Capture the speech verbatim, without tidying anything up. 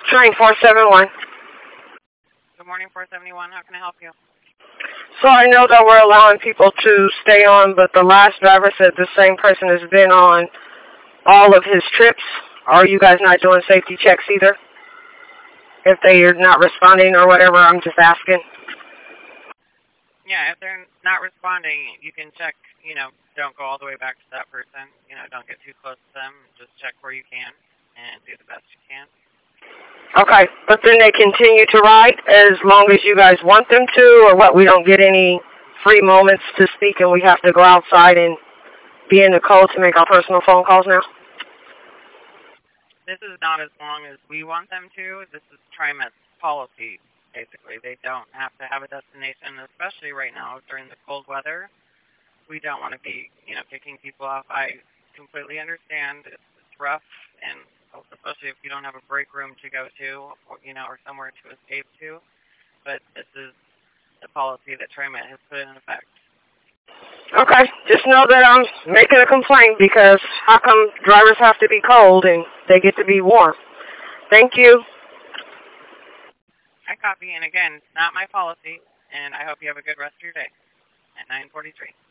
Train four seven one. Good morning, four seventy-one. How can I help you? So I know that we're allowing people to stay on, but the last driver said the same person has been on all of his trips. Are you guys not doing safety checks either? If they are not responding or whatever, I'm just asking. Yeah, if they're not responding, you can check, you know, don't go all the way back to that person. You know, don't get too close to them. Just check where you can and do the best you can. Okay, but then they continue to ride as long as you guys want them to, or what? We don't get any free moments to speak and we have to go outside and be in the cold to make our personal phone calls now? This is not as long as we want them to. This is TriMet's policy, basically. They don't have to have a destination, especially right now during the cold weather. We don't want to be, you know, kicking people off. I completely understand. It's, it's rough, and especially if you don't have a break room to go to, or, you know, or somewhere to escape to. But this is the policy that TriMet has put in effect. Okay, just know that I'm making a complaint because how come drivers have to be cold and they get to be warm? Thank you. I copy, and again, it's not my policy, and I hope you have a good rest of your day at nine forty-three.